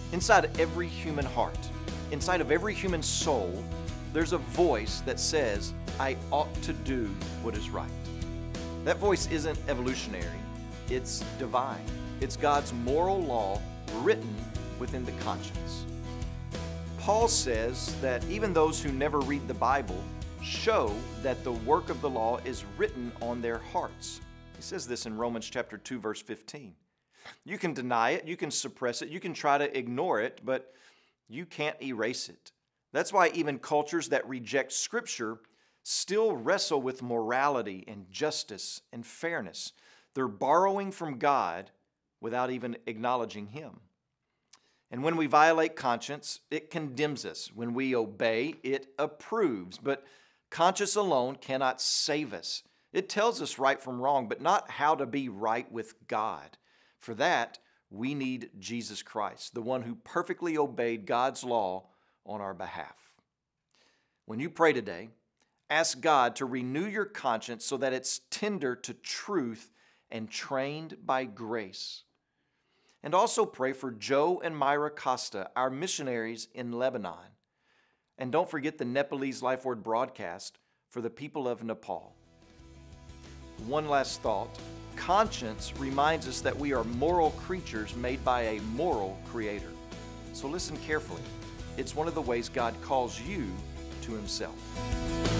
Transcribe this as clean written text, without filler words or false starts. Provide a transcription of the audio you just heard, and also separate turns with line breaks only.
Inside every human heart, inside of every human soul, there's a voice that says, I ought to do what is right. That voice isn't evolutionary, it's divine. It's God's moral law written within the conscience. Paul says that even those who never read the Bible show that the work of the law is written on their hearts. He says this in Romans chapter 2, verse 15. You can deny it, you can suppress it, you can try to ignore it, but you can't erase it. That's why even cultures that reject Scripture still wrestle with morality and justice and fairness. They're borrowing from God without even acknowledging Him. And when we violate conscience, it condemns us. When we obey, it approves. But conscience alone cannot save us. It tells us right from wrong, but not how to be right with God. For that, we need Jesus Christ, the one who perfectly obeyed God's law on our behalf. When you pray today, ask God to renew your conscience so that it's tender to truth and trained by grace. And also pray for Joe and Myra Costa, our missionaries in Lebanon. And don't forget the Nepalese Life Word broadcast for the people of Nepal. One last thought. Conscience reminds us that we are moral creatures made by a moral Creator. So listen carefully. It's one of the ways God calls you to Himself.